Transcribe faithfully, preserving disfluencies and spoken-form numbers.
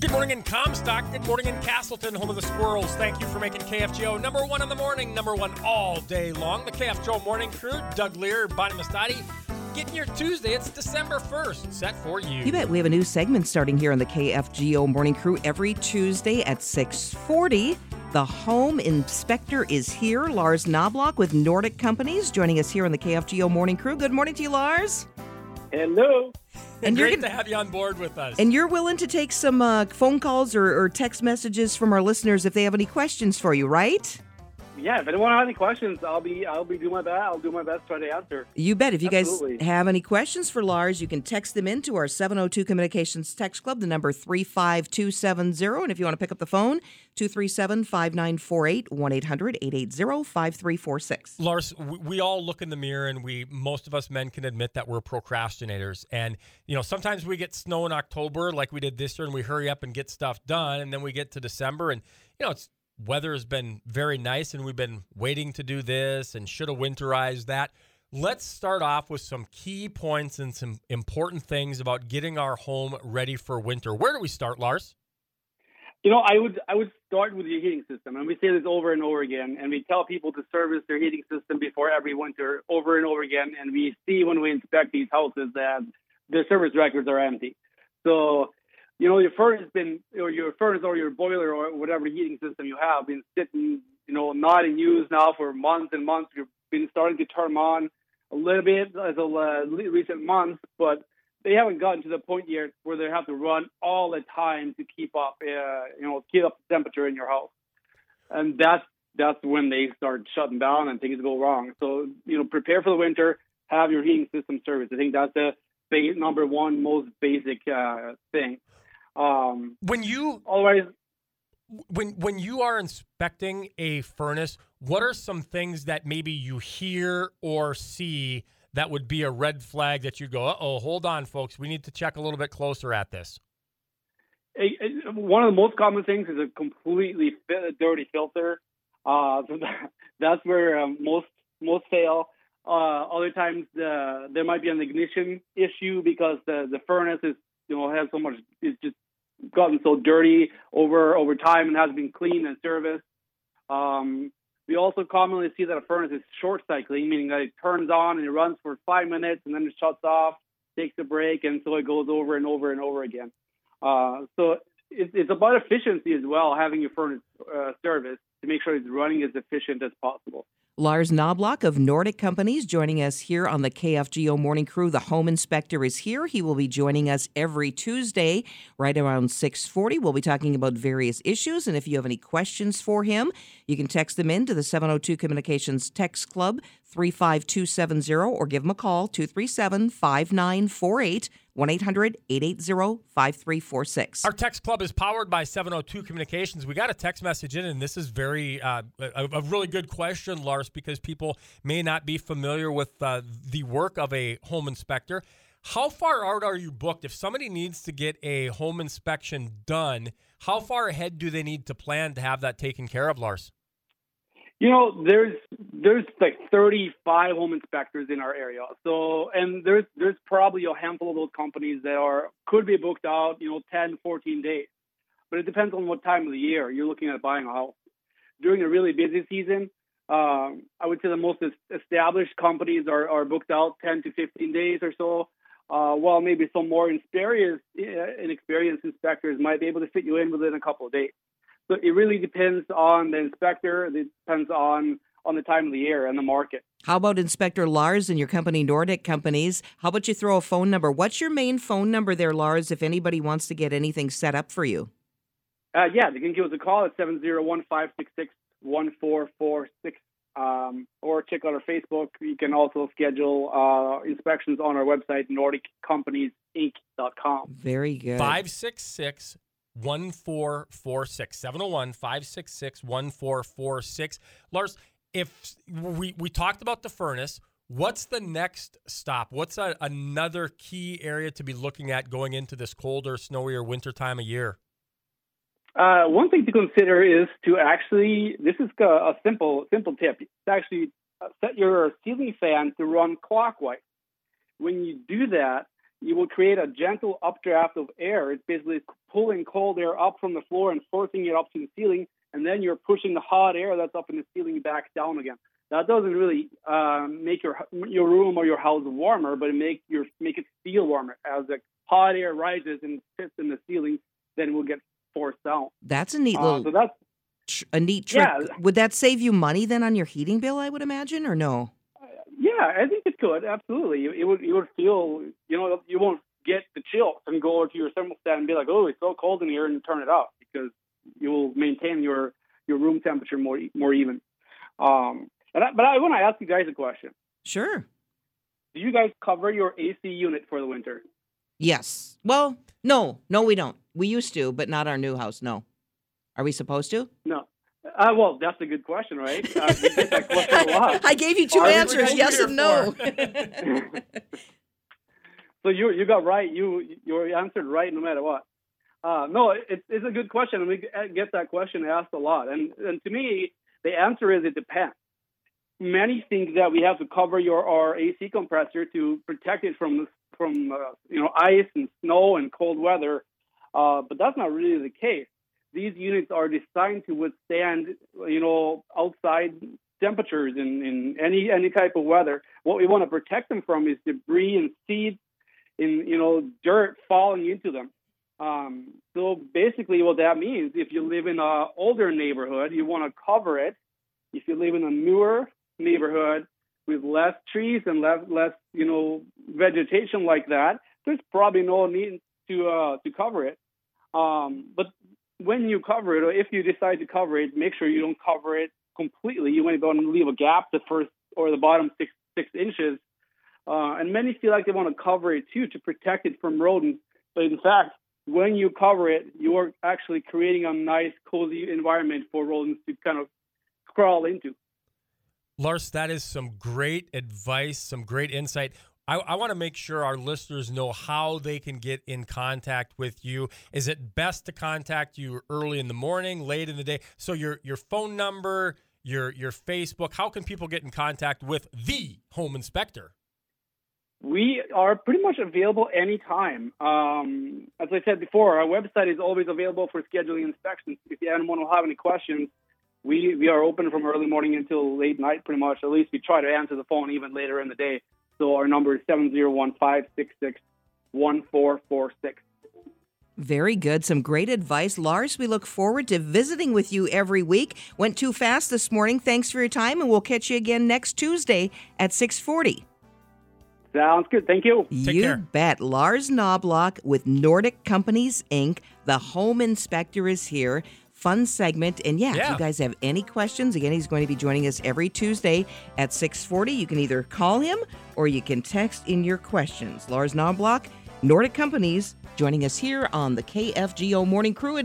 Good morning in Comstock. Good morning in Castleton, home of the Squirrels. Thank you for making K F G O number one in the morning, number one all day long. The K F G O Morning Crew, Doug Lear, Bonnie Mastati, getting your Tuesday. It's December first, set for you. You bet. We have a new segment starting here on the K F G O Morning Crew every Tuesday at six forty. The home inspector is here, Lars Knobloch with Nordic Companies, joining us here on the K F G O Morning Crew. Good morning to you, Lars. Hello. And great gonna, to have you on board with us. And you're willing to take some uh, phone calls or, or text messages from our listeners if they have any questions for you, right? Yeah, if anyone has any questions, I'll be I'll be doing my best. I'll do my best to try to answer. You bet. If you Absolutely. guys have any questions for Lars, you can text them into our seven oh two Communications Text Club, the number three five two seven zero. And if you want to pick up the phone, two three seven, five nine four eight, one eight hundred, eight eight zero, five three four six. Lars, we, we all look in the mirror, and we most of us men can admit that we're procrastinators. And, you know, sometimes we get snow in October like we did this year, and we hurry up and get stuff done. And then we get to December, and, you know, it's weather has been very nice, and we've been waiting to do this and should have winterized that. Let's start off with some key points and some important things about getting our home ready for winter. Where do we start, Lars? You know, I would I would start with your heating system, and we say this over and over again, and we tell people to service their heating system before every winter over and over again, and we see when we inspect these houses that the service records are empty. So, you know, your furnace been, or your furnace or your boiler or whatever heating system you have been sitting, you know, not in use now for months and months. You've been starting to turn them on a little bit as of uh, recent months, but they haven't gotten to the point yet where they have to run all the time to keep up, uh, you know, keep up the temperature in your house. And that's, that's when they start shutting down and things go wrong. So, you know, prepare for the winter, have your heating system serviced. I think that's the big, number one most basic uh, thing. Um, when you always, when when you are inspecting a furnace, what are some things that maybe you hear or see that would be a red flag that you go, uh-oh, hold on, folks, we need to check a little bit closer at this? A, a, one of the most common things is a completely fit, dirty filter. Uh, so that, that's where um, most most fail. Uh, other times, uh, there might be an ignition issue because the the furnace is, you know, has so much, it's just gotten so dirty over over time and hasn't been cleaned and serviced. Um, we also commonly see that a furnace is short cycling, meaning that it turns on and it runs for five minutes and then it shuts off, takes a break, and so it goes over and over and over again. Uh, so it, it's about efficiency as well, having your furnace uh, serviced to make sure it's running as efficient as possible. Lars Knobloch of Nordic Companies joining us here on the K F G O Morning Crew. The home inspector is here. He will be joining us every Tuesday right around six forty. We'll be talking about various issues, and if you have any questions for him, you can text them in to the seven oh two Communications Text Club, three five two seven zero, or give him a call, two three seven, five nine four eight, one eight hundred, eight eight zero, five three four six. Our text club is powered by seven oh two Communications. We got a text message in, and this is very uh, a, a really good question, Lars, because people may not be familiar with uh, the work of a home inspector. How far out are you booked? If somebody needs to get a home inspection done, how far ahead do they need to plan to have that taken care of, Lars? You know, there's there's like thirty-five home inspectors in our area. So, and there's there's probably a handful of those companies that are could be booked out, you know, ten, fourteen days. But it depends on what time of the year you're looking at buying a house. During a really busy season, um, I would say the most established companies are, are booked out ten to fifteen days or so. Uh, while maybe some more experienced, inexperienced inspectors might be able to fit you in within a couple of days. So it really depends on the inspector. It depends on, on the time of the year and the market. How about Inspector Lars and your company, Nordic Companies? How about you throw a phone number? What's your main phone number there, Lars, if anybody wants to get anything set up for you? Uh, yeah, they can give us a call at seven oh one, five six six, one four four six, um, or check out our Facebook. You can also schedule uh, inspections on our website, nordic companies inc dot com. Very good. five six six, one four four six, seven oh one, five six six, one four four six. Lars, if we, we talked about the furnace, what's the next stop? What's a, another key area to be looking at going into this colder, snowier winter time of year? Uh, one thing to consider is to actually, this is a, a simple simple tip, to actually set your ceiling fan to run clockwise. When you do that, you will create a gentle updraft of air. It's basically pulling cold air up from the floor and forcing it up to the ceiling, and then you're pushing the hot air that's up in the ceiling back down again. That doesn't really uh, make your your room or your house warmer, but it make your make it feel warmer. As the hot air rises and sits in the ceiling, then it will get forced down. That's a neat Uh, little so that's tr- a neat trick. Yeah. Would that save you money then on your heating bill, I would imagine, or no? yeah, I think it could absolutely. You, it would you would feel you know you won't get the chills and go over to your thermostat and be like, oh, it's so cold in here, and turn it up, because you will maintain your your room temperature more more even. Um, and I, but I want to ask you guys a question. Sure. Do you guys cover your A C unit for the winter? Yes. Well, no, no, we don't. We used to, but not our new house. No. Are we supposed to? No. Uh, well, that's a good question, right? Uh, we get that question a lot. I gave you two Are we answers, going yes here and no. So you you got right. You you answered right no matter what. Uh, no, it, it's a good question, and we get that question asked a lot. And and to me, the answer is it depends. Many think that we have to cover your our A C compressor to protect it from from uh, you know ice and snow and cold weather, uh, but that's not really the case. These units are designed to withstand you know outside temperatures in, in any any type of weather. What we want to protect them from is debris and seeds, in you know dirt falling into them. Um, so basically, what that means, if you live in an older neighborhood, you want to cover it. If you live in a newer neighborhood with less trees and less, less, you know, vegetation like that, there's probably no need to uh, to cover it. Um, but when you cover it, or if you decide to cover it, make sure you don't cover it completely. You want to leave a gap the first or the bottom six six inches. Uh, and many feel like they want to cover it too to protect it from rodents. But in fact, when you cover it, you're actually creating a nice, cozy environment for rodents to kind of crawl into. Lars, that is some great advice, some great insight. I, I want to make sure our listeners know how they can get in contact with you. Is it best to contact you early in the morning, late in the day? So your your phone number, your your Facebook, how can people get in contact with the home inspector? We are pretty much available anytime. Um, as I said before, our website is always available for scheduling inspections. If anyone will have any questions, we, we are open from early morning until late night pretty much. At least we try to answer the phone even later in the day. So our number is seven zero one, five six six, one four four six. Very good. Some great advice. Lars, we look forward to visiting with you every week. Went too fast this morning. Thanks for your time, and we'll catch you again next Tuesday at six forty. Sounds good. Thank you. Take you care. bet. Lars Knobloch with Nordic Companies, Incorporated. The home inspector is here. Fun segment. And yeah, Yeah. if you guys have any questions, again, he's going to be joining us every Tuesday at six forty. You can either call him or you can text in your questions. Lars Knobloch, Nordic Companies, joining us here on the K F G O Morning Crew.